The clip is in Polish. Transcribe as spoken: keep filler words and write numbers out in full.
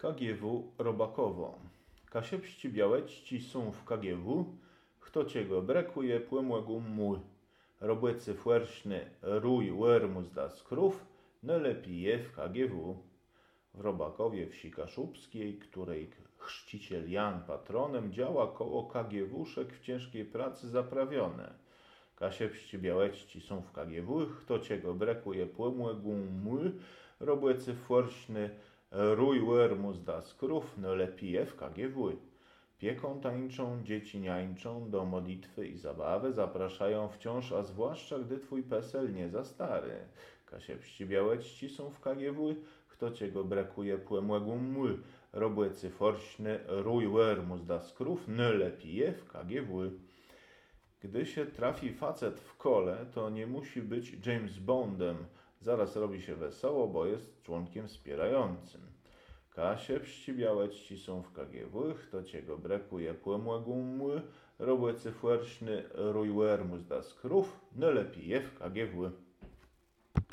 K G W Robakowo. Kasiepści białećci są w K G W, kto ciego brekuje płymłegu mój. Robłycy fłerszny rój łermu zda skrów, no lepiej je w K G W. W Robakowie wsi kaszubskiej, której chrzciciel Jan patronem, działa koło K G W-szek w ciężkiej pracy zaprawione. Kasiepści białećci są w K G W, kto ciego brekuje płymłegu mój. Robłycy fłerszny rój łermu zda skrów, no lepiej je w K G W. Pieką tańczą, dzieci niańczą, do modlitwy i zabawy zapraszają wciąż, a zwłaszcza gdy twój PESEL nie za stary. Kasiepści białećci są w K G W, kto ciego brakuje płemłegu mły. Robłycy forśny rój łermu zda skrów, no lepiej je w K G W. Gdy się trafi facet w kole, to nie musi być James Bondem. Zaraz robi się wesoło, bo jest członkiem wspierającym. Kasiepści białećci są w K G W, kto ciego brakuje płemłegu mły. Robłycy fłerszny rój łermu zda skrów, no lepiej je w K G W.